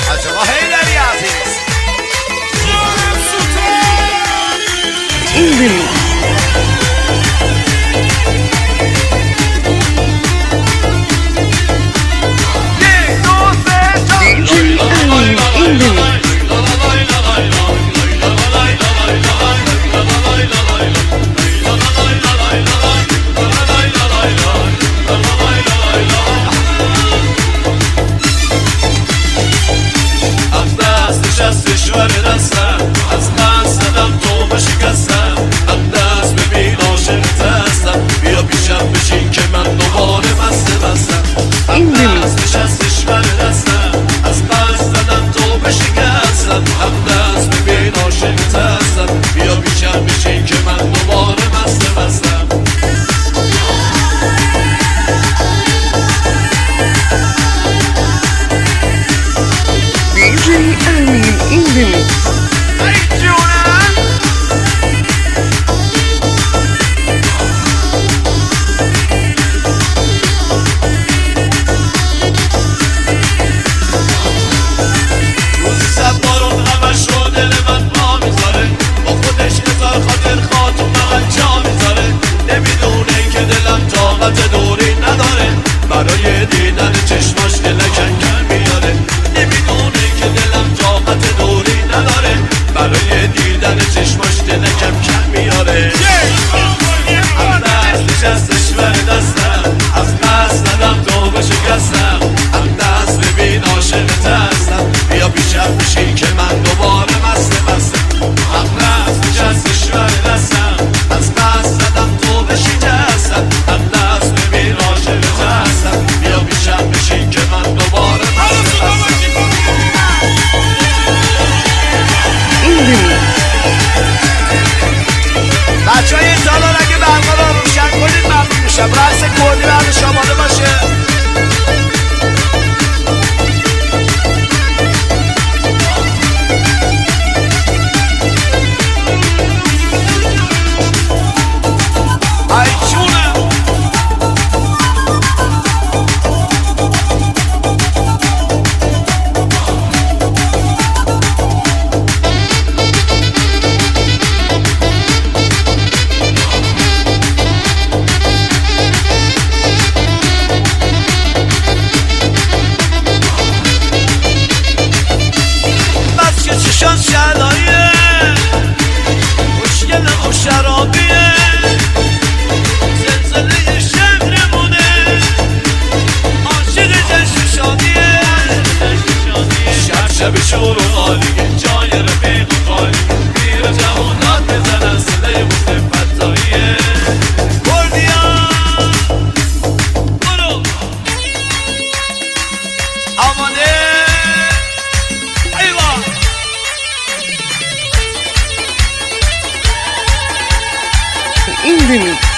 عجبا حیدری عزیز این دستش ور دستم از قصد زدم تو بشکستم از دست ببین عاشقت هستم بیا پیشم بشین که من دوباره بستم دستش ور دستم از قصد زدم تو بشکستم از دست ببین عاشقت هستم بیا پیشم بشین که من دوباره بستم in the mix. روزی سب بارون همش رو دل من پا میذاره با خودش هزار خاطر خاطر من جا میذاره نمیدونه که دلم طاقت دوری نداره برای دیدن چشماش دلکن کم میاره نمیدونه که دلم طاقت دوری نداره برای دیدن چشماش دلکم کم میاره از دست نشستش ور دستم از قصد زدم تو بشکستم از دست ببین عاشقت هستم بیا پیشم بشین که من دوباره بستم از دست نشستش ور دستم از قصد زدم تو بشکستم از دست ببین عاشقت هستم بیا پیشم بشین که من دوباره بستم بچه های این سالان اگه برقا رو روشن کنید ممنون میشم رقص کردی بعد شماله باشه چشان شلایه مشکل و شرابیه زلزله شهرمونه عاشق جشن شادیه شب شور و عالیه جای رفیق و خالیه پیر جوانات بزنن صدای مصطفی فتاییه بردیا برو آماده In the mix.